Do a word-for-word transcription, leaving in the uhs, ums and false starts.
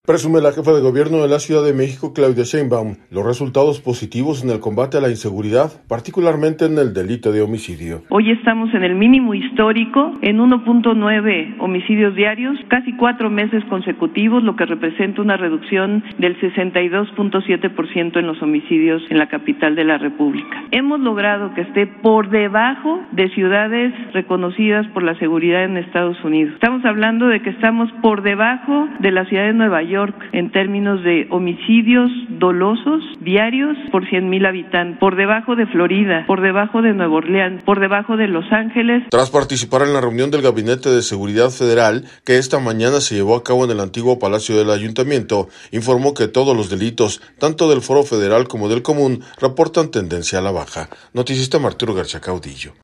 Presume la jefa de gobierno de la Ciudad de México, Claudia Sheinbaum, los resultados positivos en el combate a la inseguridad, particularmente en el delito de homicidio. Hoy estamos en el mínimo histórico, en uno punto nueve homicidios diarios, casi cuatro meses consecutivos, lo que representa una reducción del sesenta y dos punto siete por ciento en los homicidios en la capital de la República. Hemos logrado que esté por debajo de ciudades reconocidas por la seguridad en Estados Unidos. Estamos hablando de que estamos por debajo de la ciudad de Nueva York en términos de homicidios dolosos diarios por cien mil habitantes, por debajo de Florida, por debajo de Nueva Orleans, por debajo de Los Ángeles. Tras participar en la reunión del Gabinete de Seguridad Federal, que esta mañana se llevó a cabo en el antiguo Palacio del Ayuntamiento, informó que todos los delitos, tanto del Foro Federal como del Común, reportan tendencia a la baja. Noticista Arturo García Caudillo.